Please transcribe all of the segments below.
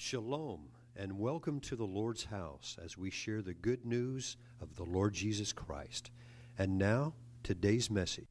Shalom, and welcome to the Lord's house as we share the good news of the Lord Jesus Christ. And now, today's message.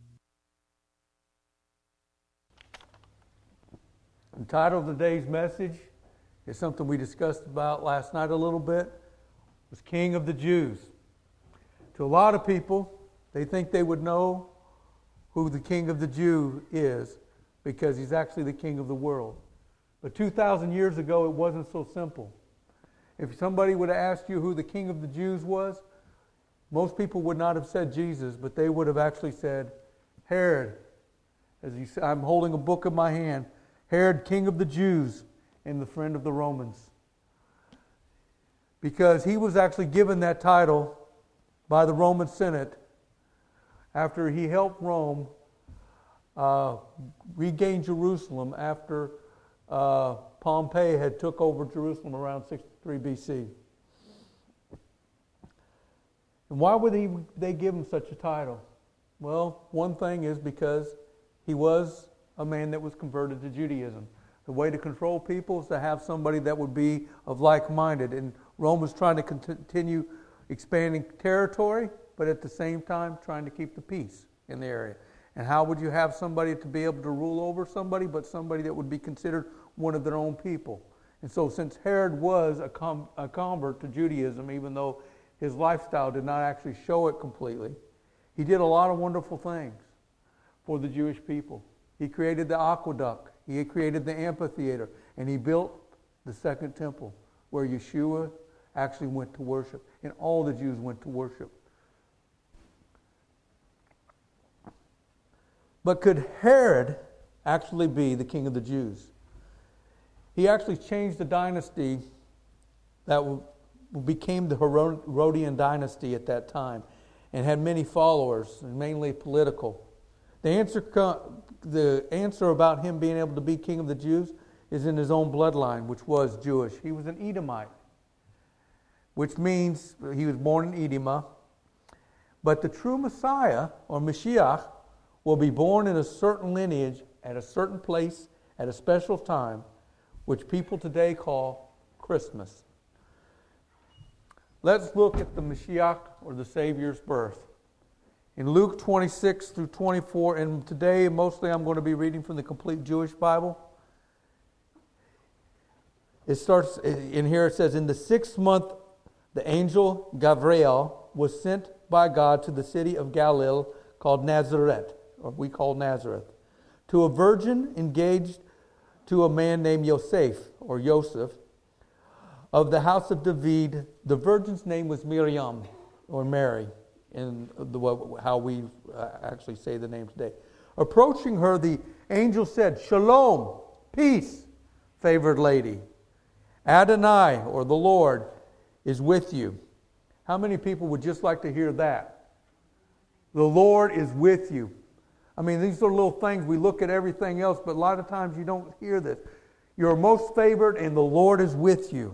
The title of today's message is something we discussed about last night a little bit. It was King of the Jews. To a lot of people, they think they would know who the King of the Jew is because he's actually the King of the world. But 2,000 years ago, it wasn't so simple. If somebody would have asked you who the King of the Jews was, most people would not have said Jesus, but they would have actually said Herod. I'm holding a book in my hand. Herod, King of the Jews, and the friend of the Romans. Because he was actually given that title by the Roman Senate after he helped Rome regain Jerusalem after Pompey had took over Jerusalem around 63 BC. And why would they give him such a title? Well, one thing is because he was a man that was converted to Judaism. The way to control people is to have somebody that would be of like-minded. And Rome was trying to continue expanding territory, but at the same time trying to keep the peace in the area. And how would you have somebody to be able to rule over somebody, but somebody that would be considered one of their own people? And so since Herod was a convert to Judaism, even though his lifestyle did not actually show it completely, he did a lot of wonderful things for the Jewish people. He created the aqueduct, he created the amphitheater, and he built the second temple where Yeshua actually went to worship, and all the Jews went to worship. But could Herod actually be the king of the Jews? He actually changed the dynasty that became the Herodian dynasty at that time and had many followers, mainly political. The answer about him being able to be king of the Jews is in his own bloodline, which was Jewish. He was an Edomite, which means he was born in Edom. But the true Messiah, or Mashiach, will be born in a certain lineage at a certain place at a special time, which people today call Christmas. Let's look at the Mashiach, or the Savior's birth. In Luke 26 through 24, and today mostly I'm going to be reading from the Complete Jewish Bible. It starts in here, it says, in the 6th month, the angel Gabriel was sent by God to the city of Galilee called Nazareth, or we call Nazareth, to a virgin engaged to a man named Yosef, or Joseph, of the house of David. The virgin's name was Miriam, or Mary, in how we actually say the name today. Approaching her, the angel said, Shalom, peace, favored lady. Adonai, or the Lord, is with you. How many people would just like to hear that? The Lord is with you. I mean, these are little things. We look at everything else, but a lot of times you don't hear this. You're most favored and the Lord is with you.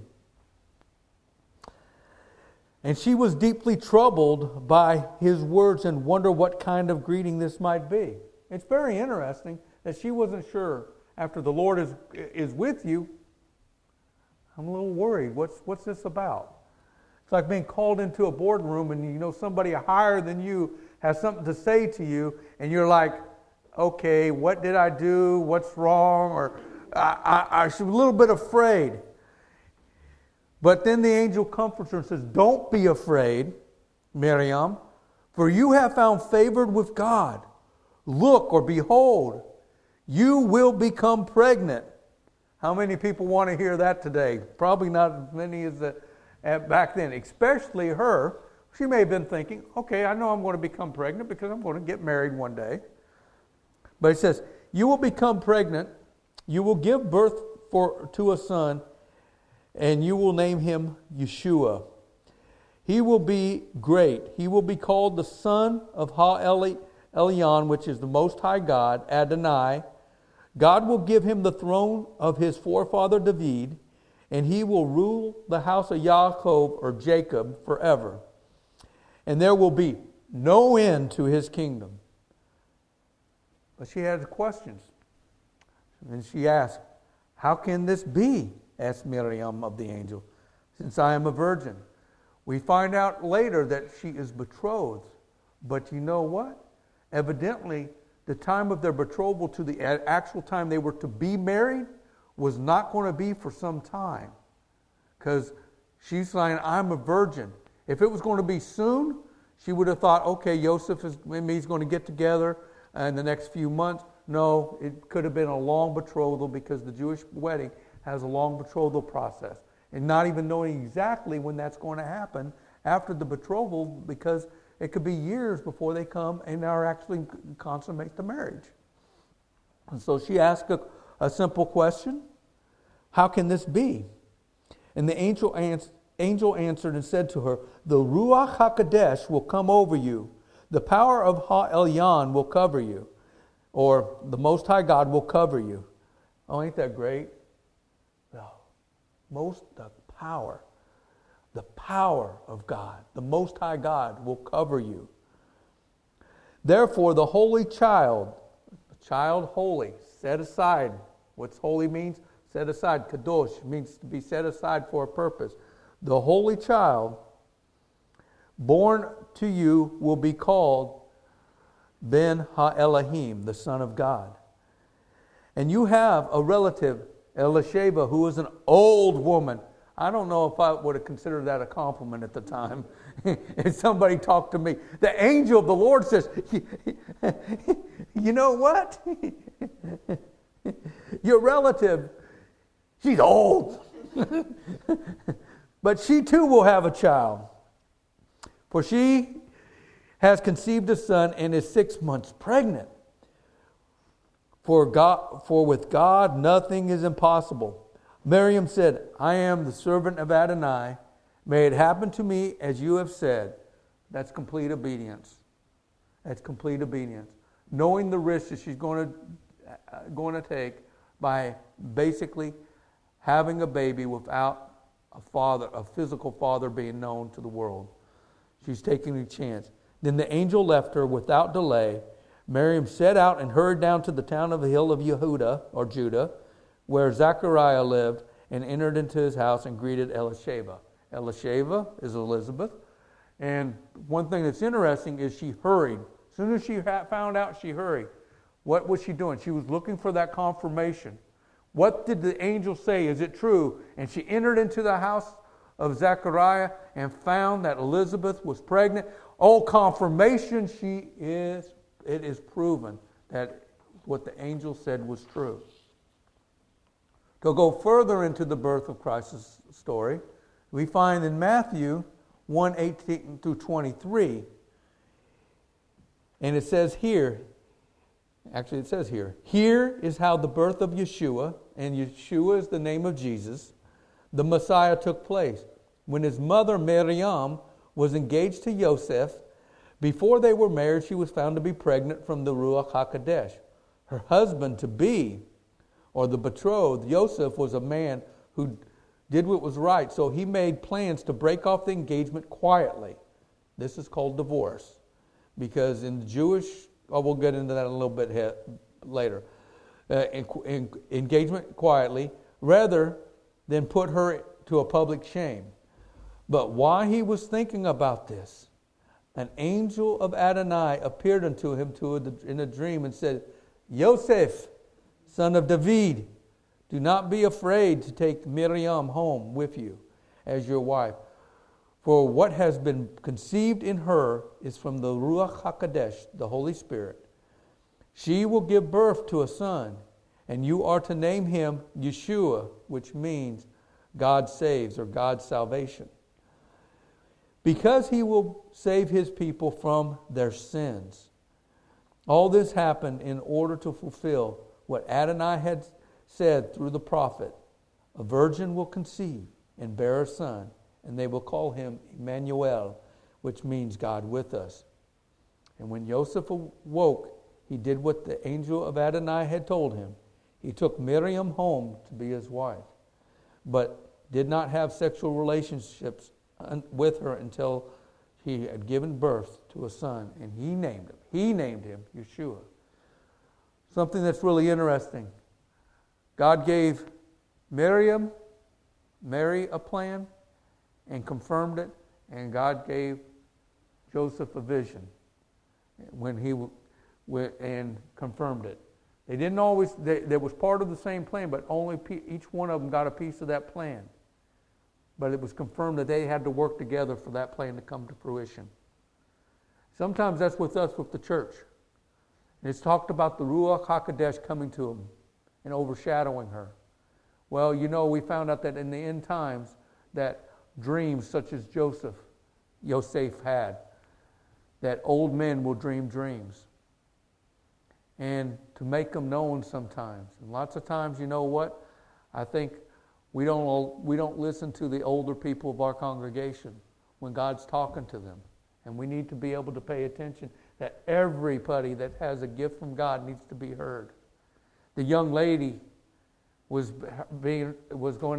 And she was deeply troubled by his words and wondered what kind of greeting this might be. It's very interesting that she wasn't sure. After the Lord is with you, I'm a little worried. What's this about? It's like being called into a boardroom and you know somebody higher than you has something to say to you, and you're like, okay, what did I do? What's wrong? Or I'm a little bit afraid. But then the angel comforts her and says, don't be afraid, Miriam, for you have found favor with God. Look, or behold, you will become pregnant. How many people want to hear that today? Probably not as many as back then, especially her. She may have been thinking, okay, I know I'm going to become pregnant because I'm going to get married one day. But it says, you will become pregnant, you will give birth to a son, and you will name him Yeshua. He will be great. He will be called the Son of Ha-Elyon, which is the Most High God, Adonai. God will give him the throne of his forefather David, and he will rule the house of Yaakov, or Jacob, forever. And there will be no end to his kingdom. But she had questions. And she asked, how can this be? asked Miriam of the angel, since I am a virgin. We find out later that she is betrothed. But you know what? Evidently, the time of their betrothal to the actual time they were to be married was not going to be for some time. Because she's saying, I'm a virgin. If it was going to be soon, she would have thought, okay, Joseph and me is going to get together in the next few months. No, it could have been a long betrothal because the Jewish wedding has a long betrothal process. And not even knowing exactly when that's going to happen after the betrothal, because it could be years before they come and are actually consummate the marriage. And so she asked a simple question. How can this be? And the angel answered and said to her, the Ruach HaKodesh will come over you. The power of Ha-Elyon will cover you. Or the Most High God will cover you. Oh, ain't that great? The power of God, the Most High God will cover you. Therefore, the holy child holy, set aside. What's holy means? Set aside. Kadosh means to be set aside for a purpose. The holy child born to you will be called Ben Ha-Elohim, the Son of God. And you have a relative, Elisheva, who is an old woman. I don't know if I would have considered that a compliment at the time. If somebody talked to me, the angel of the Lord says, you know what? Your relative, she's old. But she too will have a child. For she has conceived a son and is 6 months pregnant. For with God nothing is impossible. Miriam said, I am the servant of Adonai. May it happen to me as you have said. That's complete obedience. That's complete obedience. Knowing the risk that she's going to take by basically having a baby without a physical father being known to the world. She's taking a chance. Then the angel left her without delay. Miriam set out and hurried down to the town of the hill of Yehuda, or Judah, where Zechariah lived, and entered into his house and greeted Elisheva. Elisheva is Elizabeth. And one thing that's interesting is she hurried. As soon as she found out, she hurried. What was she doing? She was looking for that confirmation. What did the angel say? Is it true? And she entered into the house of Zechariah and found that Elizabeth was pregnant. Oh, confirmation, it is proven that what the angel said was true. To go further into the birth of Christ's story, we find in Matthew 1:18 through 23, and it says here, here is how the birth of Yeshua, and Yeshua is the name of Jesus, the Messiah, took place. When his mother Miriam was engaged to Joseph, before they were married, she was found to be pregnant from the Ruach HaKodesh. Her husband-to-be, or the betrothed, Joseph, was a man who did what was right, so he made plans to break off the engagement quietly. This is called divorce, because in the Jewish, we'll get into that a little bit later, engagement quietly, rather than put her to a public shame. But while he was thinking about this, an angel of Adonai appeared unto him in a dream and said, Yosef, son of David, do not be afraid to take Miriam home with you as your wife. For what has been conceived in her is from the Ruach HaKodesh, the Holy Spirit. She will give birth to a son, and you are to name him Yeshua, which means God saves, or God's salvation. Because he will save his people from their sins. All this happened in order to fulfill what Adonai had said through the prophet. A virgin will conceive and bear a son, and they will call him Emmanuel, which means God with us. And when Joseph awoke, he did what the angel of Adonai had told him. He took Miriam home to be his wife, but did not have sexual relationships with her until he had given birth to a son, and he named him Yeshua. Something that's really interesting. God gave Miriam Mary a plan and confirmed it, and God gave Joseph a vision when he and confirmed it. They didn't always. There was part of the same plan, but only each one of them got a piece of that plan. But it was confirmed that they had to work together for that plan to come to fruition. Sometimes that's with us, with the church. And it's talked about the Ruach HaKodesh coming to them and overshadowing her. Well, we found out that in the end times, that dreams such as Yosef had, that old men will dream dreams. And to make them known sometimes. And lots of times, you know what? I think we don't listen to the older people of our congregation when God's talking to them. And we need to be able to pay attention that everybody that has a gift from God needs to be heard. The young lady Miriam was going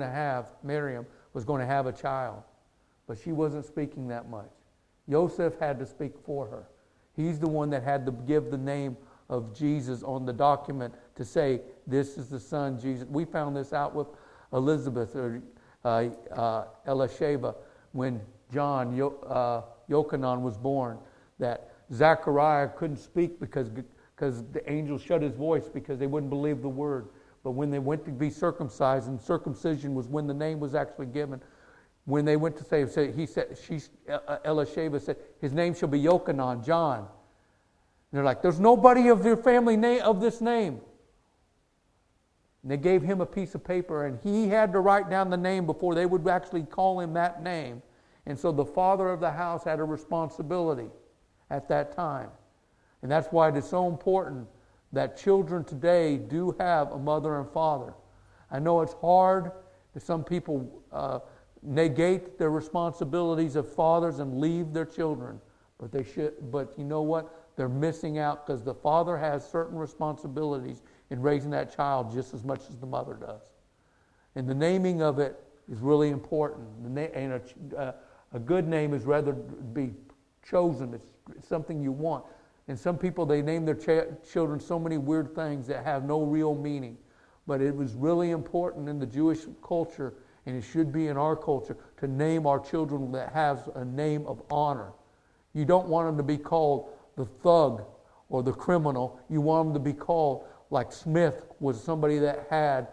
to have a child, but she wasn't speaking that much. Joseph had to speak for her. He's the one that had to give the name of Jesus on the document to say, this is the son, Jesus. We found this out with Elizabeth or Elisheva when John, Yochanan was born, that Zechariah couldn't speak because the angel shut his voice because they wouldn't believe the word. But when they went to be circumcised, and circumcision was when the name was actually given, when they went to say Elisheva said, his name shall be Yochanan, John. And they're like, there's nobody of your family name of this name. And they gave him a piece of paper, and he had to write down the name before they would actually call him that name. And so the father of the house had a responsibility at that time. And that's why it is so important that children today do have a mother and father. I know it's hard that some people negate their responsibilities of fathers and leave their children. But they should. But you know what? They're missing out because the father has certain responsibilities in raising that child just as much as the mother does. And the naming of it is really important. And a good name is rather be chosen. It's something you want. And some people, they name their children so many weird things that have no real meaning. But it was really important in the Jewish culture, and it should be in our culture, to name our children that has a name of honor. You don't want them to be called the thug or the criminal. You want them to be called like Smith was somebody that had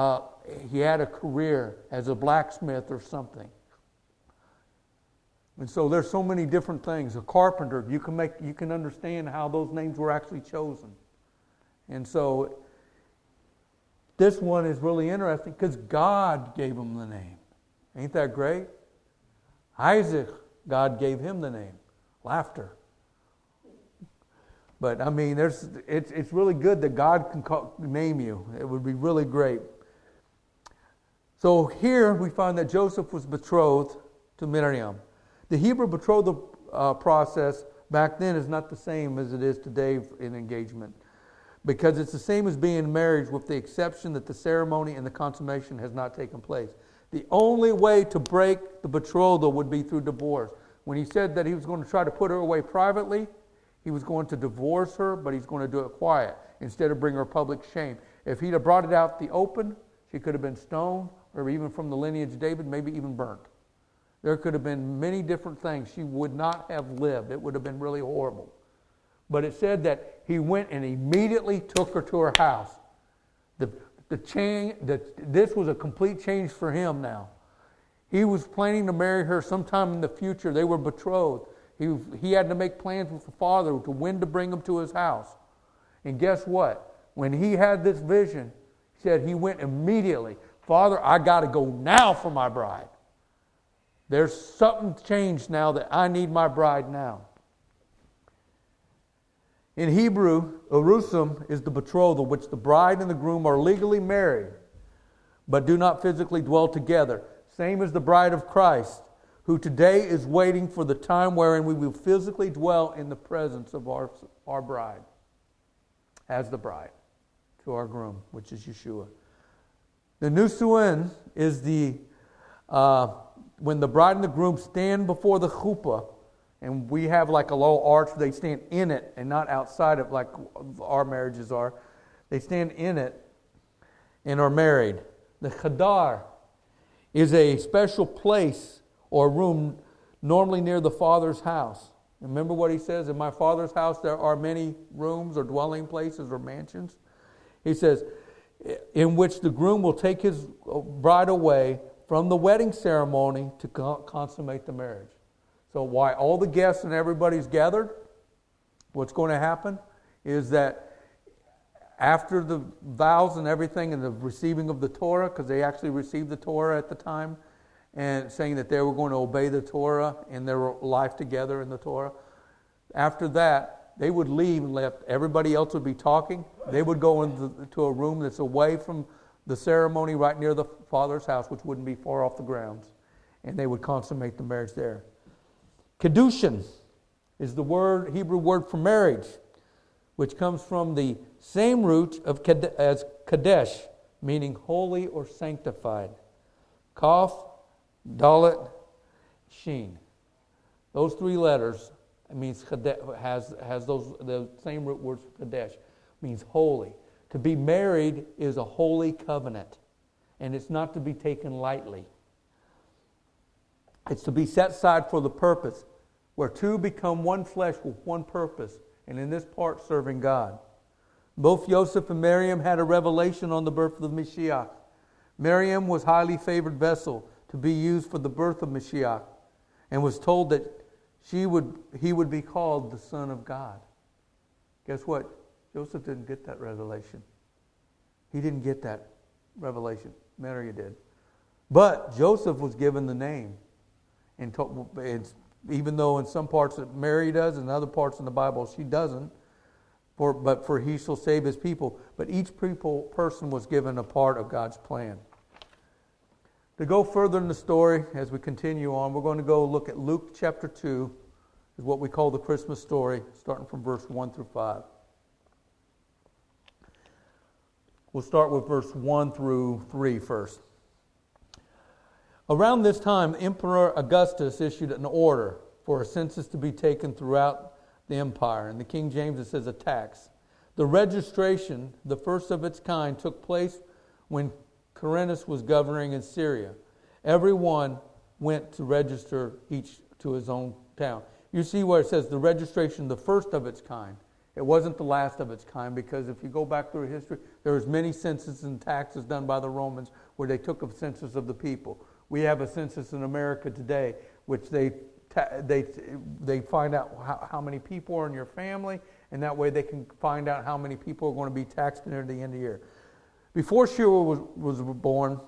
a career as a blacksmith or something. And so there's so many different things. A carpenter, you can understand how those names were actually chosen. And so this one is really interesting because God gave him the name. Ain't that great? Isaac, God gave him the name. Laughter. But I mean, it's really good that God can name you. It would be really great. So here we find that Joseph was betrothed to Miriam. The Hebrew betrothal process back then is not the same as it is today in engagement, because it's the same as being in marriage with the exception that the ceremony and the consummation has not taken place. The only way to break the betrothal would be through divorce. When he said that he was going to try to put her away privately, he was going to divorce her, but he's going to do it quiet instead of bring her public shame. If he'd have brought it out the open, she could have been stoned, or even from the lineage of David, maybe even burnt. There could have been many different things. She would not have lived. It would have been really horrible. But it said that he went and immediately took her to her house. This was a complete change for him now. He was planning to marry her sometime in the future. They were betrothed. He had to make plans with the father to when to bring him to his house. And guess what? When he had this vision, he said he went immediately. Father, I got to go now for my bride. There's something changed now that I need my bride now. In Hebrew, Urusum is the betrothal, which the bride and the groom are legally married, but do not physically dwell together. Same as the bride of Christ, who today is waiting for the time wherein we will physically dwell in the presence of our bride, as the bride to our groom, which is Yeshua. The Nusuin is when the bride and the groom stand before the chuppah, and we have like a little arch, they stand in it and not outside of like our marriages are. They stand in it and are married. The chadar is a special place or room normally near the Father's house. Remember what he says, in my Father's house there are many rooms or dwelling places or mansions. He says, in which the groom will take his bride away from the wedding ceremony to consummate the marriage. So why all the guests and everybody's gathered, what's going to happen is that after the vows and everything and the receiving of the Torah, because they actually received the Torah at the time, and saying that they were going to obey the Torah in their life together in the Torah. After that, they would leave and let everybody else would be talking. They would go into a room that's away from the ceremony right near the Father's house, which wouldn't be far off the grounds. And they would consummate the marriage there. Kedushin is the Hebrew word for marriage, which comes from the same root as Kadesh, meaning holy or sanctified. Kaf, Dalet, Shin. Those three letters means has the same root words for Kadesh, means holy. To be married is a holy covenant, and it's not to be taken lightly. It's to be set aside for the purpose, where two become one flesh with one purpose, and in this part serving God. Both Joseph and Miriam had a revelation on the birth of the Mashiach. Miriam was a highly favored vessel to be used for the birth of Mashiach, and was told that he would be called the Son of God. Guess what? Joseph didn't get that revelation. He didn't get that revelation. Mary did. But Joseph was given the name. And even though in some parts Mary does, and other parts in the Bible she doesn't, for he shall save his people. But each person was given a part of God's plan. To go further in the story, as we continue on, we're going to go look at Luke chapter 2, is what we call the Christmas story, starting from verse 1 through 5. We'll start with verse 1 through 3 first. Around this time, Emperor Augustus issued an order for a census to be taken throughout the empire. In the King James it says a tax. The registration, the first of its kind, took place when Quirinius was governing in Syria. Everyone went to register each to his own town. You see where it says the registration, the first of its kind. It wasn't the last of its kind, because if you go back through history, there was many censuses and taxes done by the Romans where they took a census of the people. We have a census in America today, which they find out how many people are in your family, and that way they can find out how many people are going to be taxed near the end of the year. Before Shua was born,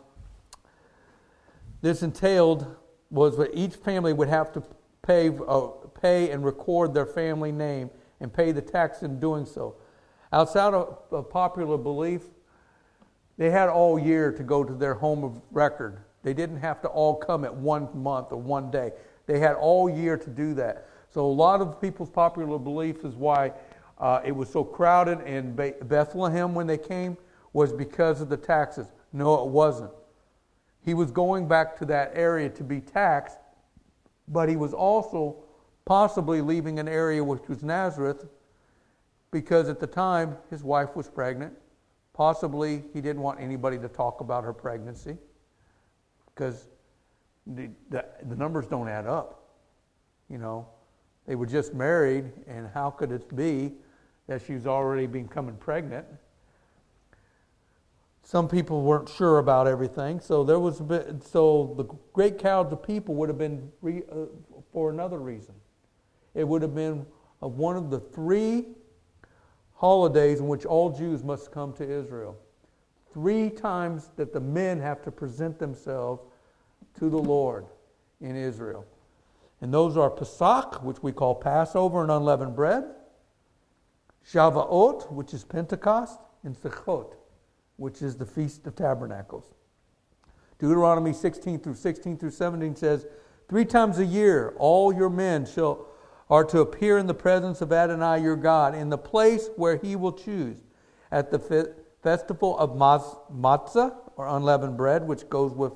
this entailed was that each family would have to pay and record their family name and pay the tax in doing so. Outside of popular belief, they had all year to go to their home of record. They didn't have to all come at 1 month or 1 day. They had all year to do that. So a lot of people's popular belief is why it was so crowded in Bethlehem when they came, was because of the taxes. No, it wasn't. He was going back to that area to be taxed, but he was also possibly leaving an area which was Nazareth, because at the time his wife was pregnant. Possibly he didn't want anybody to talk about her pregnancy, because the numbers don't add up. You know, they were just married, and how could it be that she's already becoming pregnant? Some people weren't sure about everything, so the great crowds of people would have been for another reason. It would have been one of the 3 holidays in which all Jews must come to Israel. 3 times that the men have to present themselves to the Lord in Israel. And those are Pesach, which we call Passover and unleavened bread, Shavuot, which is Pentecost, and Sukkot, which is the Feast of Tabernacles. Deuteronomy 16 through 17 says, 3 times a year all your men are to appear in the presence of Adonai your God in the place where he will choose, at the festival of matzah, or unleavened bread, which goes with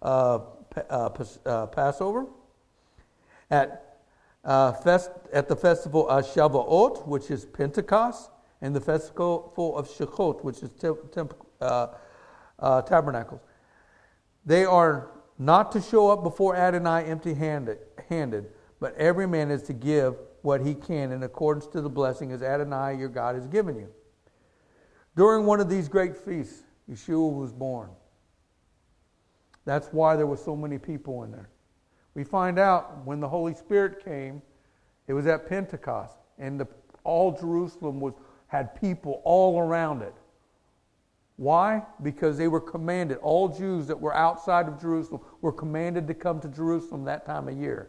Passover, at the festival of Shavuot, which is Pentecost, and the festival of Sukkot, which is Tabernacles. They are not to show up before Adonai empty-handed, but every man is to give what he can in accordance to the blessing as Adonai your God has given you. During one of these great feasts, Yeshua was born. That's why there were so many people in there. We find out when the Holy Spirit came, it was at Pentecost, and all Jerusalem had people all around it. Why? Because they were commanded. All Jews that were outside of Jerusalem were commanded to come to Jerusalem that time of year.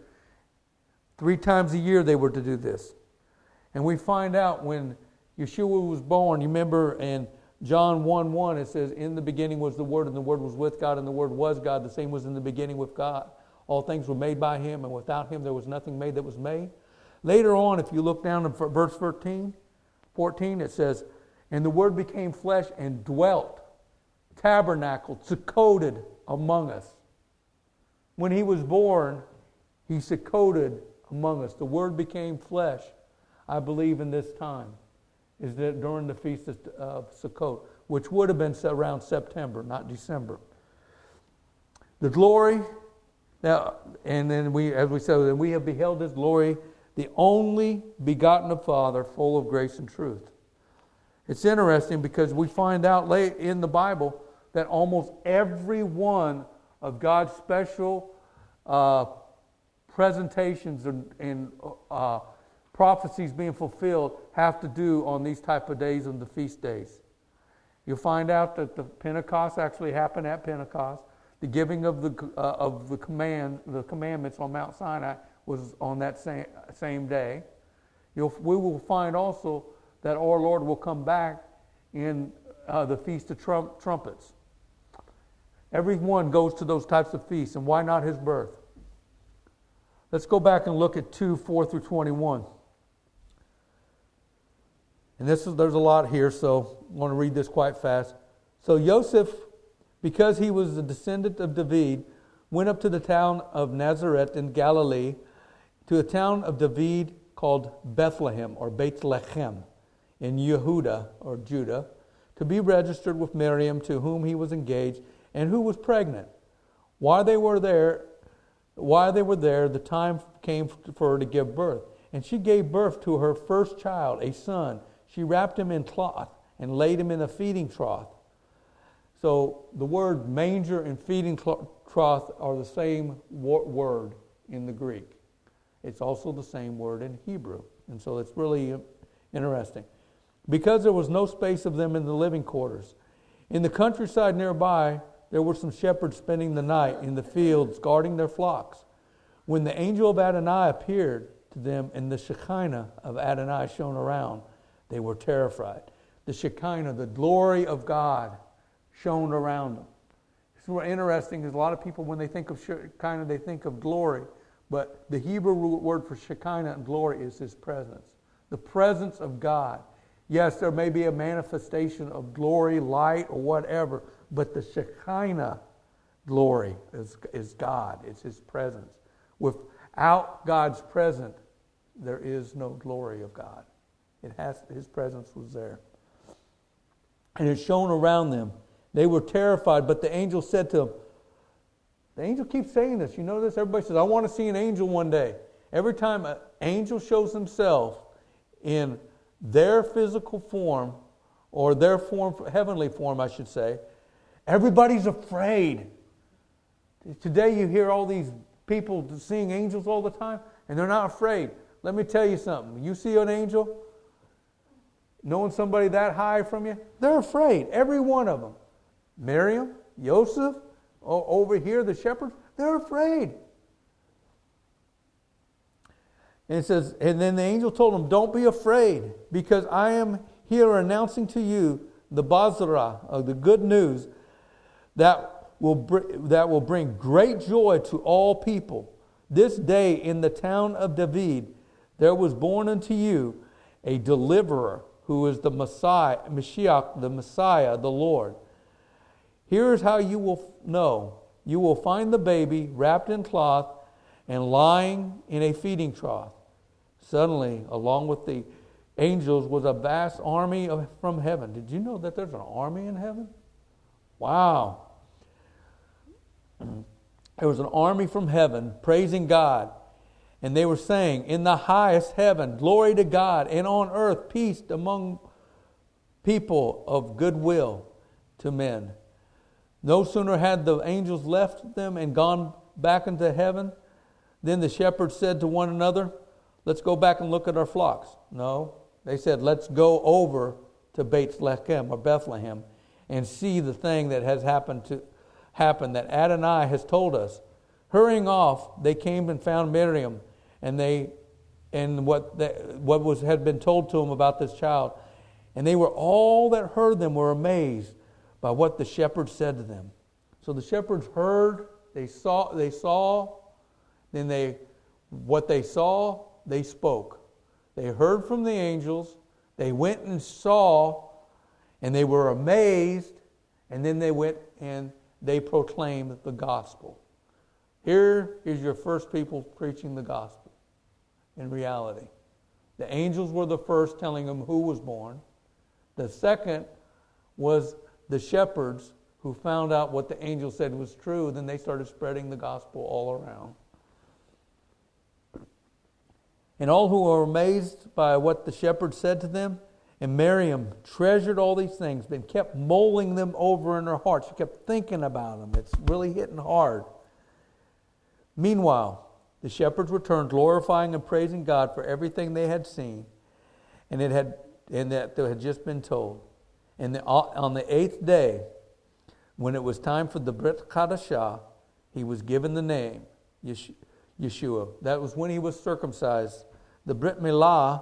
3 times a year they were to do this. And we find out when Yeshua was born, you remember in John 1:1 it says, in the beginning was the Word, and the Word was with God, and the Word was God. The same was in the beginning with God. All things were made by Him, and without Him there was nothing made that was made. Later on, if you look down in verse 14, it says, and the Word became flesh and dwelt, tabernacled, secoded among us. When He was born, He secoded among us. The Word became flesh, I believe, in this time, is that during the Feast of Sukkot, which would have been around September, not December. The glory, now, and then as we said, we have beheld His glory, the only begotten of Father, full of grace and truth. It's interesting because we find out late in the Bible that almost every one of God's special presentations and prophecies being fulfilled have to do on these type of days and the feast days. You'll find out that the Pentecost actually happened at Pentecost. The giving of the commandments on Mount Sinai was on that same day. We will find also that our Lord will come back in the Feast of Trumpets. Everyone goes to those types of feasts, and why not His birth? Let's go back and look at 2:4-21. And there's a lot here, so I want to read this quite fast. So Joseph, because he was a descendant of David, went up to the town of Nazareth in Galilee, to a town of David called Bethlehem, or Beit Lechem, in Yehuda, or Judah, to be registered with Miriam, to whom he was engaged, and who was pregnant. While they were there, the time came for her to give birth. And she gave birth to her first child, a son. She wrapped him in cloth and laid him in a feeding trough. So the word manger and feeding trough are the same word in the Greek. It's also the same word in Hebrew. And so it's really interesting. Because there was no space of them in the living quarters. In the countryside nearby, there were some shepherds spending the night in the fields, guarding their flocks. When the angel of Adonai appeared to them and the Shekinah of Adonai shone around, they were terrified. The Shekinah, the glory of God, shone around them. It's what's interesting is a lot of people, when they think of Shekinah, they think of glory. But the Hebrew word for Shekinah and glory is His presence. The presence of God. Yes, there may be a manifestation of glory, light, or whatever, but the Shekinah glory is God. It's His presence. Without God's presence, there is no glory of God. His presence was there. And it shone around them. They were terrified, but the angel said to them, the angel keeps saying this. You know this? Everybody says, I want to see an angel one day. Every time an angel shows himself in their physical form, or their heavenly form, I should say, everybody's afraid. Today you hear all these people seeing angels all the time, and they're not afraid. Let me tell you something. You see an angel, knowing somebody that high from you, they're afraid. Every one of them. Miriam, Joseph, over here, the shepherds, they're afraid. And it says, and then the angel told them, don't be afraid, because I am here announcing to you the Basra, of the good news, that will bring great joy to all people. This day in the town of David, there was born unto you a deliverer, who is the Messiah, Mashiach, the Messiah, the Lord. Here is how you will know. You will find the baby wrapped in cloth and lying in a feeding trough. Suddenly, along with the angels, was a vast army from heaven. Did you know that there's an army in heaven? Wow. there was an army from heaven praising God. And they were saying, in the highest heaven, glory to God, and on earth, peace among people of good will to men. No sooner had the angels left them and gone back into heaven, then the shepherds said to one another, let's go back and look at our flocks. No, they said, let's go over to Bethlehem or Bethlehem and see the thing that has happened that Adonai has told us. Hurrying off, they came and found Miriam, and what had been told to them about this child. And they were all that heard them were amazed by what the shepherds said to them. So the shepherds heard, they saw, then what they saw, they spoke. They heard from the angels, they went and saw, and they were amazed, and then they went and they proclaimed the gospel. Here is your first people preaching the gospel in reality. The angels were the first telling them who was born. The second was the shepherds who found out what the angel said was true. Then they started spreading the gospel all around. And all who were amazed by what the shepherds said to them, and Miriam treasured all these things, but kept mulling them over in her heart. She kept thinking about them. It's really hitting hard. Meanwhile, the shepherds returned, glorifying and praising God for everything they had seen, and that they had just been told. And on the 8th day, when it was time for the Brit Chadashah, he was given the name Yeshua. That was when he was circumcised. The Brit Milah,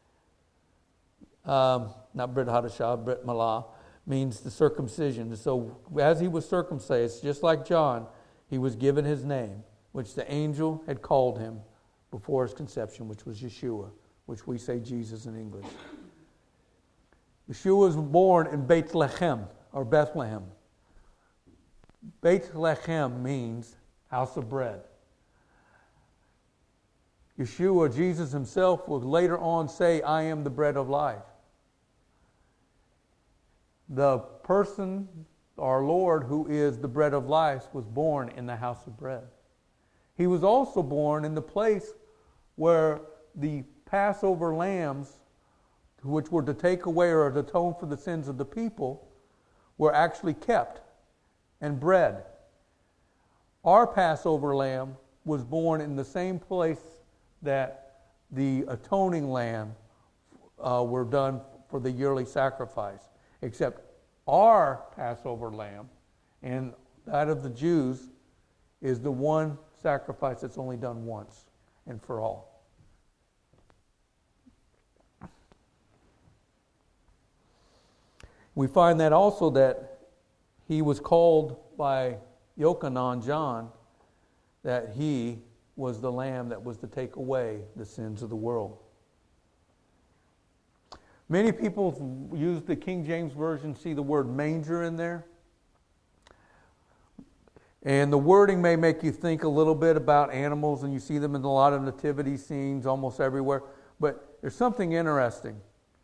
not Brit Hadashah, Brit Milah, means the circumcision. So as he was circumcised, just like John, he was given his name, which the angel had called him before his conception, which was Yeshua, which we say Jesus in English. Yeshua was born in Bethlehem, or Bethlehem. Bethlehem means house of bread. Yeshua, Jesus himself, would later on say, I am the bread of life. The person, our Lord, who is the bread of life, was born in the house of bread. He was also born in the place where the Passover lambs, which were to take away or to atone for the sins of the people, were actually kept and bred. Our Passover lamb was born in the same place that the atoning lamb were done for the yearly sacrifice, except our Passover lamb and that of the Jews is the one sacrifice that's only done once and for all. We find that also that he was called by Yochanan, John, that he was the lamb that was to take away the sins of the world. Many people use the King James Version, see the word manger in there. And the wording may make you think a little bit about animals, and you see them in a lot of nativity scenes almost everywhere. But there's something interesting.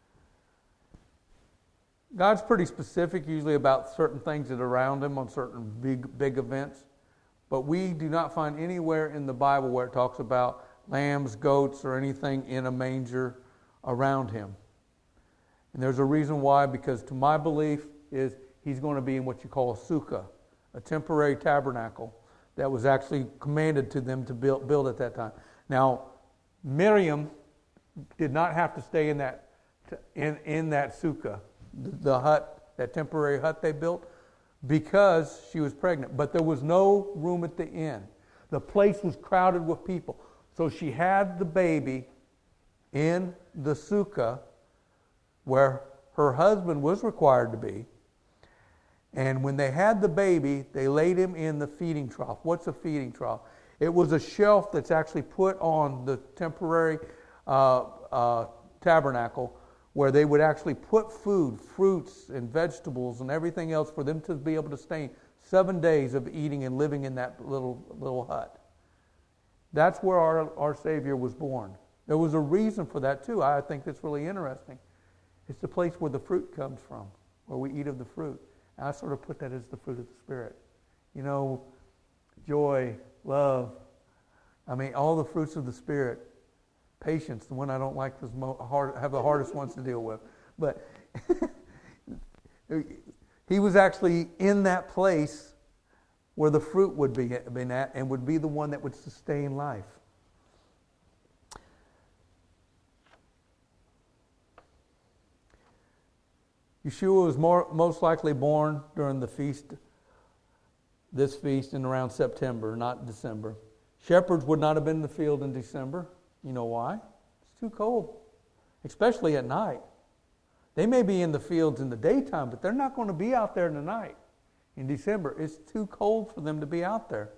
God's pretty specific usually about certain things that are around him on certain big events. But we do not find anywhere in the Bible where it talks about lambs, goats, or anything in a manger around him. And there's a reason why, because to my belief is he's going to be in what you call a sukkah, a temporary tabernacle that was actually commanded to them to build at that time. Now, Miriam did not have to stay in that sukkah, the hut, that temporary hut they built, because she was pregnant. But there was no room at the inn. The place was crowded with people. So she had the baby in the sukkah where her husband was required to be. And when they had the baby, they laid him in the feeding trough. What's a feeding trough? It was a shelf that's actually put on the temporary tabernacle where they would actually put food, fruits and vegetables and everything else for them to be able to stay 7 days of eating and living in that little hut. That's where our Savior was born. There was a reason for that too. I think that's really interesting. It's the place where the fruit comes from, where we eat of the fruit. And I sort of put that as the fruit of the Spirit. You know, joy, love. I mean, all the fruits of the Spirit. Patience, the one I don't like, have the hardest ones to deal with. But he was actually in that place where the fruit would be at, and would be the one that would sustain life. Yeshua was most likely born during the feast, this feast in around September, not December. Shepherds would not have been in the field in December. You know why? It's too cold, especially at night. They may be in the fields in the daytime, but they're not going to be out there in the night in December. It's too cold for them to be out there.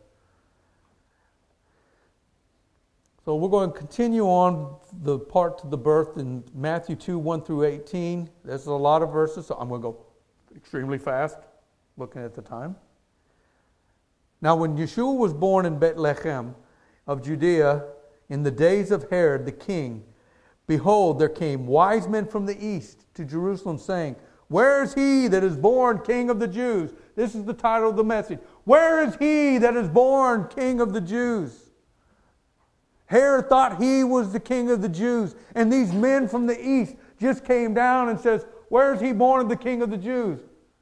So we're going to continue on the part to the birth in Matthew 2, 1 through 18. There's a lot of verses, so I'm going to go extremely fast, looking at the time. Now when Yeshua was born in Bethlehem of Judea in the days of Herod the king, behold, there came wise men from the east to Jerusalem, saying, where is he that is born King of the Jews? This is the title of the message. Where is he that is born King of the Jews? Herod thought he was the King of the Jews. And these men from the east just came down and says, where is he born the King of the Jews?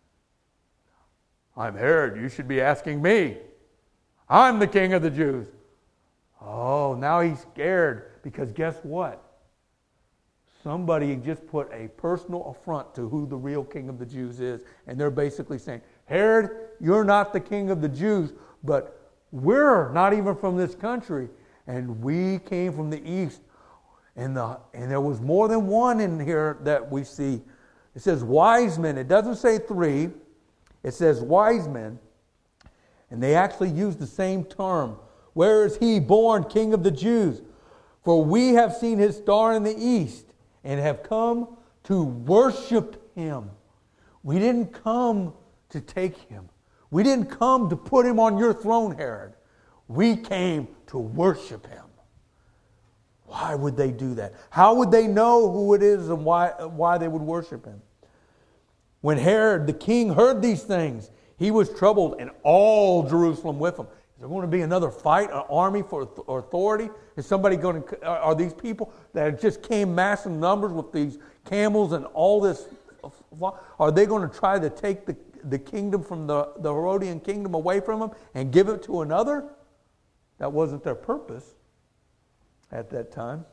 I'm Herod. You should be asking me. I'm the King of the Jews. Oh, now he's scared because guess what? Somebody just put a personal affront to who the real King of the Jews is. And they're basically saying, Herod, you're not the King of the Jews, but we're not even from this country. And we came from the east. And there was more than one in here that we see. It says wise men. It doesn't say three. It says wise men. And they actually use the same term. Where is he born King of the Jews? For we have seen his star in the east and have come to worship him. We didn't come to take him. We didn't come to put him on your throne, Herod. We came to worship him. Why would they do that? How would they know who it is and why they would worship him? When Herod the king heard these things, he was troubled, and all Jerusalem with him. Is there going to be another fight, an army for authority? Is somebody going to? Are these people that just came massive numbers with these camels and all this? Are they going to try to take the kingdom from the Herodian kingdom away from them and give it to another? That wasn't their purpose at that time.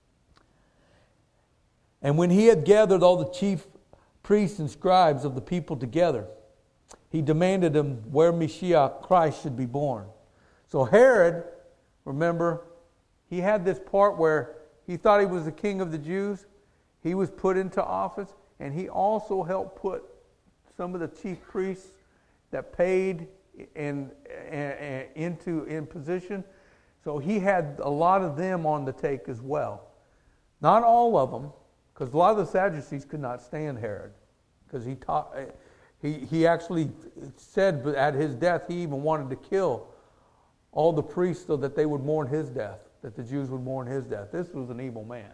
And when he had gathered all the chief priests and scribes of the people together, he demanded them where Messiah, Christ, should be born. So Herod, remember, he had this part where he thought he was the king of the Jews. He was put into office, and he also helped put some of the chief priests that paid in position. So he had a lot of them on the take as well. Not all of them, because a lot of the Sadducees could not stand Herod, because he taught. He actually said at his death he even wanted to kill all the priests so that they would mourn his death, that the Jews would mourn his death. This was an evil man.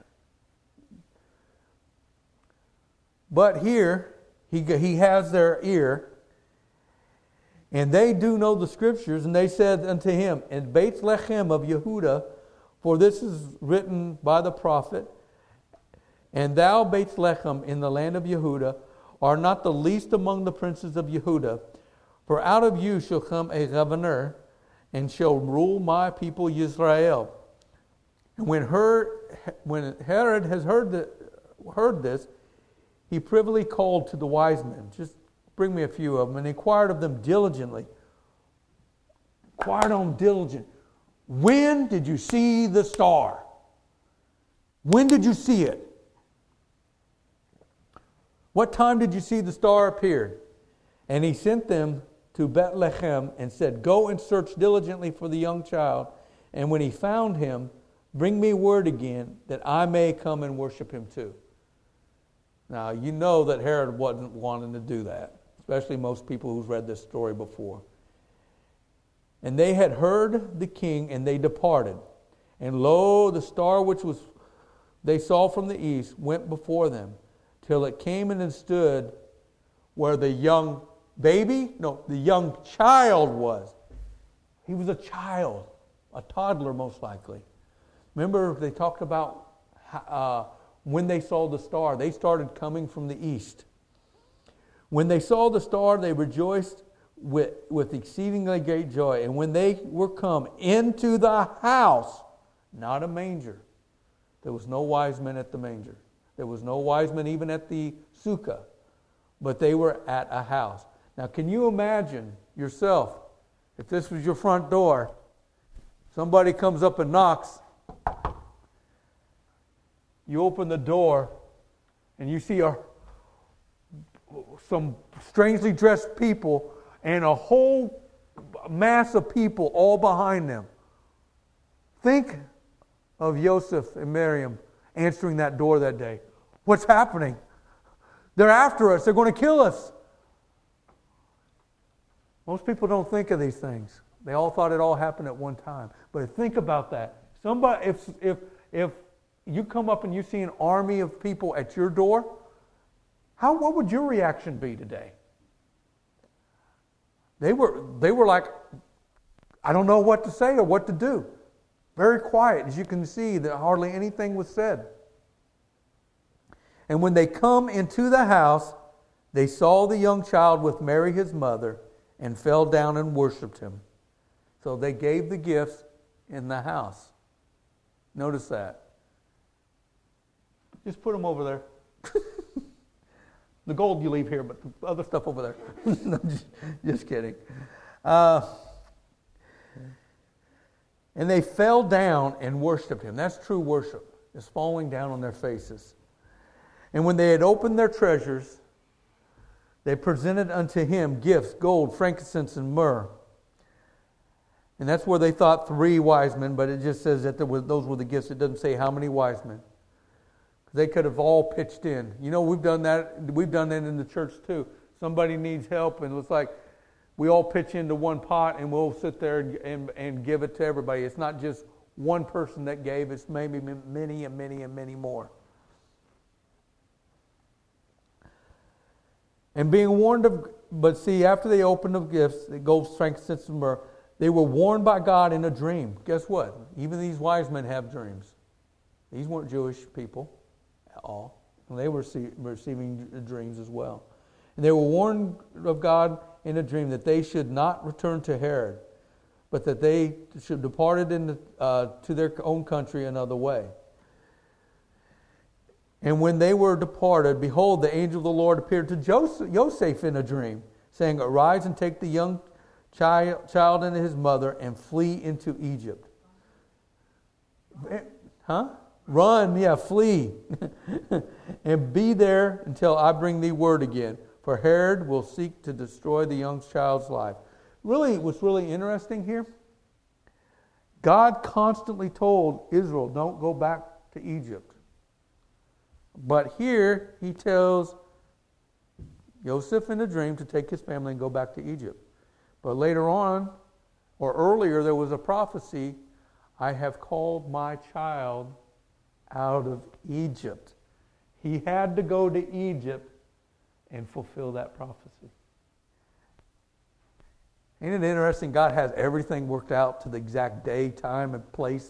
But here, he has their ear, and they do know the Scriptures, and they said unto him, in Bethlehem of Yehuda, for this is written by the prophet, and thou, Bethlehem, in the land of Yehuda, are not the least among the princes of Yehuda, for out of you shall come a governor, and shall rule my people Israel. And when Herod has heard this, he privily called to the wise men, just bring me a few of them, and inquired of them diligently. Inquired on them diligently. When did you see the star? When did you see it? What time did you see the star appeared? And he sent them to Bethlehem and said, go and search diligently for the young child. And when he found him, bring me word again that I may come and worship him too. Now, you know that Herod wasn't wanting to do that, especially most people who've read this story before. And they had heard the king, and they departed. And lo, the star which they saw from the east went before them, till it came in and stood where the young child was. He was a child, a toddler most likely. Remember, they talked about when they saw the star. They started coming from the east. When they saw the star, they rejoiced with exceedingly great joy. And when they were come into the house, not a manger. There was no wise men at the manger. There was no wise men even at the sukkah. But they were at a house. Now, can you imagine yourself, if this was your front door, somebody comes up and knocks, you open the door, and you see some strangely dressed people and a whole mass of people all behind them. Think of Joseph and Miriam answering that door that day. What's happening? They're after us. They're going to kill us. Most people don't think of these things. They all thought it all happened at one time. But think about that. Somebody, if you come up and you see an army of people at your door, what would your reaction be today? They were like, I don't know what to say or what to do. Very quiet. As you can see, that hardly anything was said. And when they come into the house, they saw the young child with Mary his mother and fell down and worshipped him. So they gave the gifts in the house. Notice that. Just put them over there. The gold you leave here, but the other stuff over there. No, just kidding. And they fell down and worshipped him. That's true worship. It's falling down on their faces. And when they had opened their treasures, they presented unto him gifts, gold, frankincense, and myrrh. And that's where they thought 3 wise men, but it just says that those were the gifts. It doesn't say how many wise men. They could have all pitched in. You know, we've done that. We've done that in the church too. Somebody needs help, and it's like we all pitch into one pot, and we'll sit there and give it to everybody. It's not just one person that gave. It's maybe many and many and many more. And being warned of, but see, after they opened the gifts, the gold, frankincense, and myrrh, they were warned by God in a dream. Guess what? Even these wise men have dreams. These weren't Jewish people at all. And they were receiving dreams as well. And they were warned of God in a dream that they should not return to Herod, but that they should depart to their own country another way. And when they were departed, behold, the angel of the Lord appeared to Joseph in a dream, saying, Arise and take the young child and his mother and flee into Egypt. Run, flee. And be there until I bring thee word again. For Herod will seek to destroy the young child's life. Really, what's really interesting here, God constantly told Israel, don't go back to Egypt. But here he tells Joseph in a dream to take his family and go back to Egypt. But later on, or earlier, there was a prophecy, I have called my child out of Egypt. He had to go to Egypt and fulfill that prophecy. Ain't it interesting? God has everything worked out to the exact day, time, and place.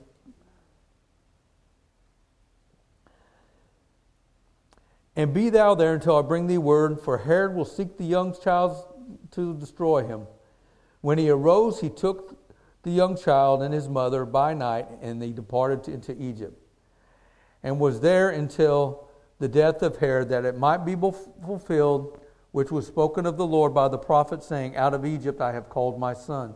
And be thou there until I bring thee word, for Herod will seek the young child to destroy him. When he arose, he took the young child and his mother by night, and they departed into Egypt, and was there until the death of Herod, that it might be fulfilled, which was spoken of the Lord by the prophet, saying, Out of Egypt I have called my son.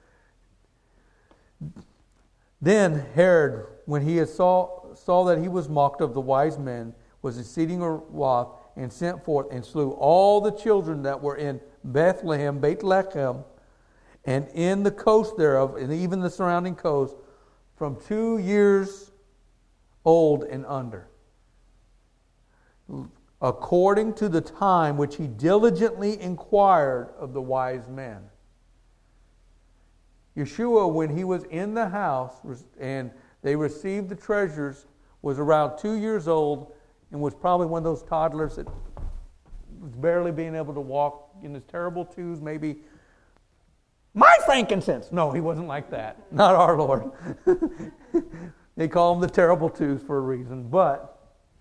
Then Herod, when he saw that he was mocked of the wise men, was exceeding wroth, and sent forth and slew all the children that were in Bethlehem, and in the coast thereof, and even the surrounding coast, from 2 years old and under, according to the time which he diligently inquired of the wise men. Yeshua, when he was in the house and they received the treasures, was around 2 years old and was probably one of those toddlers that was barely being able to walk in his terrible twos, maybe My frankincense. No, he wasn't like that. Not our Lord. They call him the terrible twos for a reason. But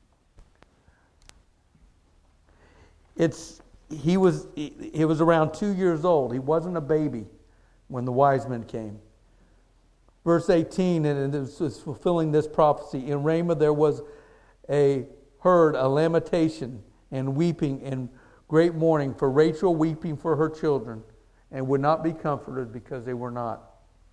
he was around 2 years old. He wasn't a baby when the wise men came. Verse 18, and it was fulfilling this prophecy. In Ramah there was a lamentation and weeping and great mourning, for Rachel weeping for her children, and would not be comforted because they were not.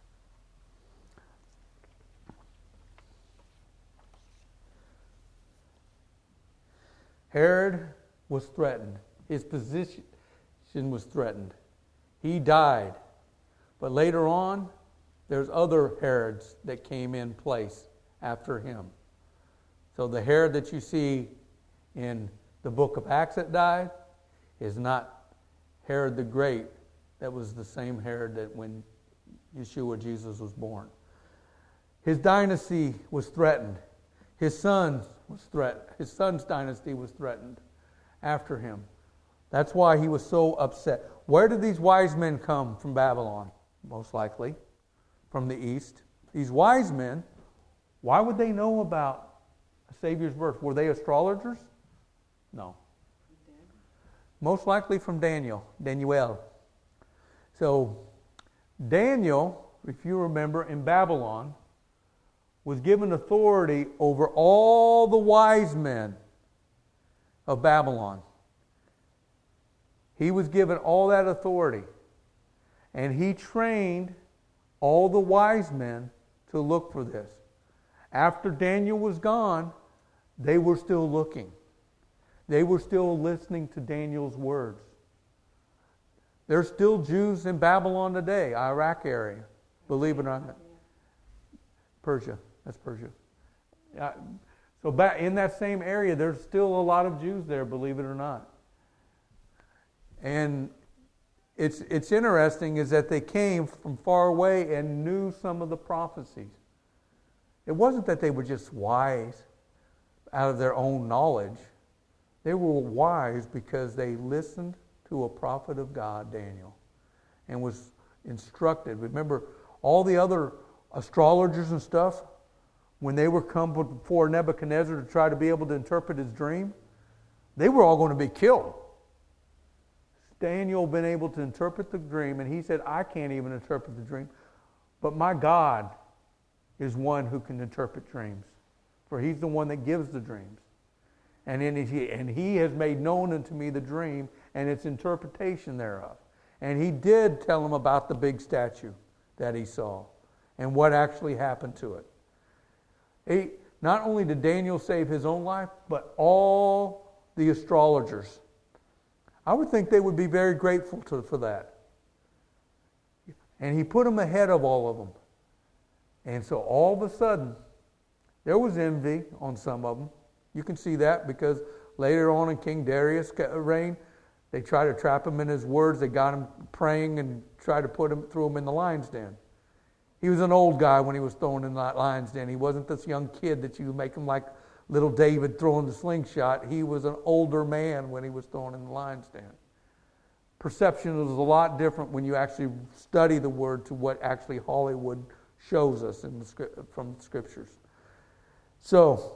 Herod was threatened. His position was threatened. He died. But later on, there's other Herods that came in place after him. So the Herod that you see in the book of Acts that died is not Herod the Great. That was the same Herod that when Yeshua, Jesus, was born. His dynasty was threatened. His son's dynasty was threatened after him. That's why he was so upset. Where did these wise men come from Babylon? Most likely from the east. These wise men, why would they know about a Savior's birth? Were they astrologers? No. Most likely from Daniel. So Daniel, if you remember, in Babylon, was given authority over all the wise men of Babylon. He was given all that authority. And he trained all the wise men to look for this. After Daniel was gone, they were still looking. They were still listening to Daniel's words. There's still Jews in Babylon today, Iraq area, believe it or not. Persia, that's Persia. So back in that same area, there's still a lot of Jews there, believe it or not. And it's interesting is that they came from far away and knew some of the prophecies. It wasn't that they were just wise out of their own knowledge. They were wise because they listened to a prophet of God, Daniel, and was instructed. Remember, all the other astrologers and stuff, when they were come before Nebuchadnezzar to try to be able to interpret his dream, they were all going to be killed. Daniel been able to interpret the dream, and he said, I can't even interpret the dream, but my God is one who can interpret dreams, for he's the one that gives the dreams. And he has made known unto me the dream and its interpretation thereof. And he did tell him about the big statue that he saw and what actually happened to it. Not only did Daniel save his own life, but all the astrologers. I would think they would be very grateful for that. And he put them ahead of all of them. And so all of a sudden, there was envy on some of them. You can see that because later on in King Darius' reign, they tried to trap him in his words. They got him praying and tried to throw him in the lion's den. He was an old guy when he was thrown in the lion's den. He wasn't this young kid that you make him like little David throwing the slingshot. He was an older man when he was thrown in the lion's den. Perception is a lot different when you actually study the word to what actually Hollywood shows us from the scriptures. So,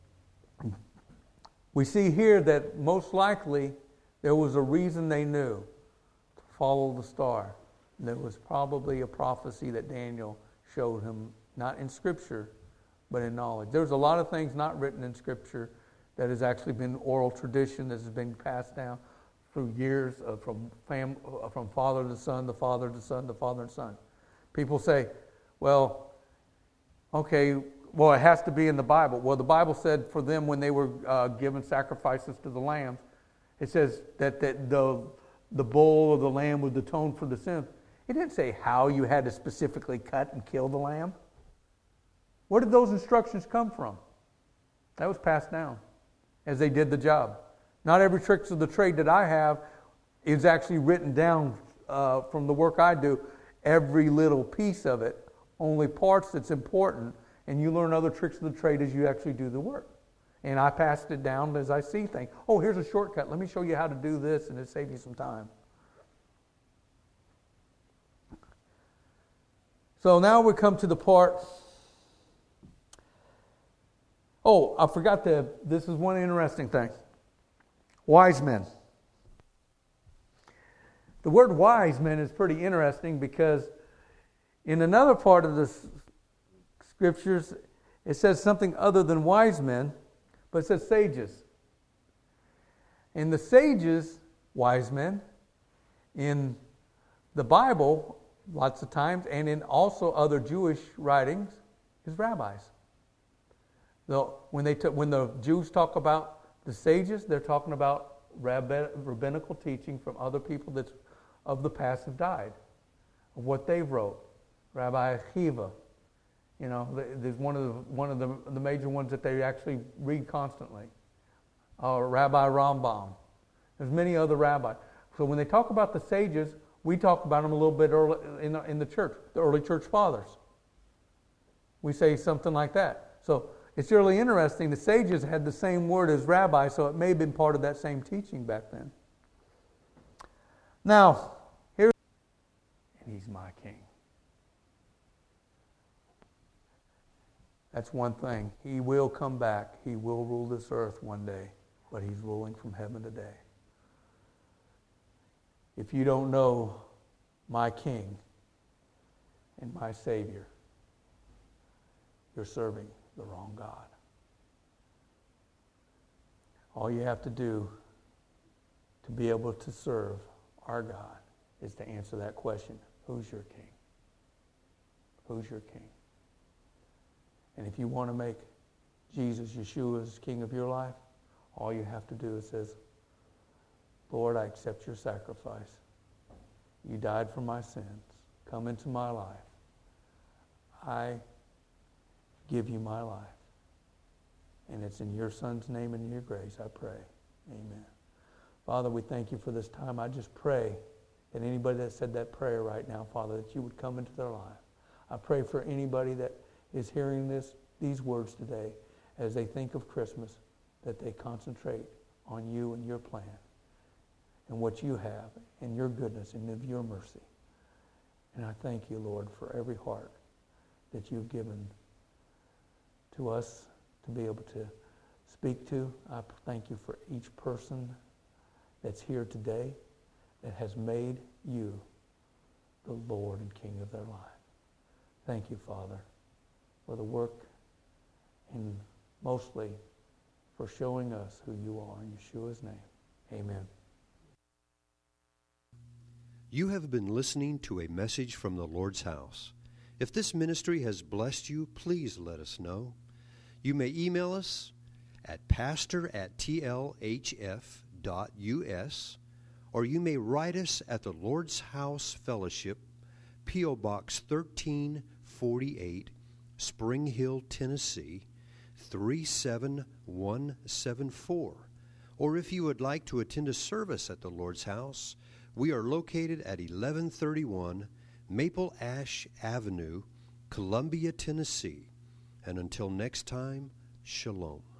we see here that most likely there was a reason they knew to follow the star. There was probably a prophecy that Daniel showed him, not in Scripture, but in knowledge. There's a lot of things not written in Scripture that has actually been oral tradition that has been passed down through years from father to son, the father to son, the father to son. People say, well, okay, well, it has to be in the Bible. Well, the Bible said for them when they were given sacrifices to the lambs, it says that the bull or the lamb would atone for the sins. It didn't say how you had to specifically cut and kill the lamb. Where did those instructions come from? That was passed down as they did the job. Not every trick of the trade that I have is actually written down from the work I do. Every little piece of it, only parts that's important, and you learn other tricks of the trade as you actually do the work. And I passed it down as I see things. Oh, here's a shortcut. Let me show you how to do this, and it saves you some time. So now we come to the part. Oh, I forgot this is one interesting thing. Wise men. The word wise men is pretty interesting because in another part of the scriptures, it says something other than wise men, but it says sages. And the sages, wise men, in the Bible, lots of times, and in also other Jewish writings, is rabbis. When the Jews talk about the sages, they're talking about rabbinical teaching from other people that of the past have died, of what they wrote. Rabbi Akiva, there's one of the major ones that they actually read constantly. Rabbi Rambam. There's many other rabbis. So when they talk about the sages, we talk about them a little bit early in the church, the early church fathers. We say something like that. So it's really interesting. The sages had the same word as rabbi, so it may have been part of that same teaching back then. Now, and he's my king. That's one thing. He will come back. He will rule this earth one day, but he's ruling from heaven today. If you don't know my king and my Savior, you're serving the wrong God. All you have to do to be able to serve our God is to answer that question. Who's your king? Who's your king? And if you want to make Jesus, Yeshua, as king of your life, all you have to do is say, Lord, I accept your sacrifice. You died for my sins. Come into my life. I give you my life. And it's in your Son's name and in your grace I pray. Amen. Father, we thank you for this time. I just pray that anybody that said that prayer right now, Father, that you would come into their life. I pray for anybody that is hearing these words today as they think of Christmas, that they concentrate on you and your plan and what you have and your goodness and of your mercy. And I thank you, Lord, for every heart that you've given to us to be able to speak to. I thank you for each person that's here today that has made you the Lord and King of their life. Thank you, Father, for the work and mostly for showing us who you are in Yeshua's name. Amen. You have been listening to a message from the Lord's house. If this ministry has blessed you, please let us know. You may email us at pastor@tlhf.us, or you may write us at the Lord's House Fellowship, P.O. Box 1348, Spring Hill, Tennessee, 37174. Or if you would like to attend a service at the Lord's House, we are located at 1131 Maple Ash Avenue, Columbia, Tennessee. And until next time, shalom.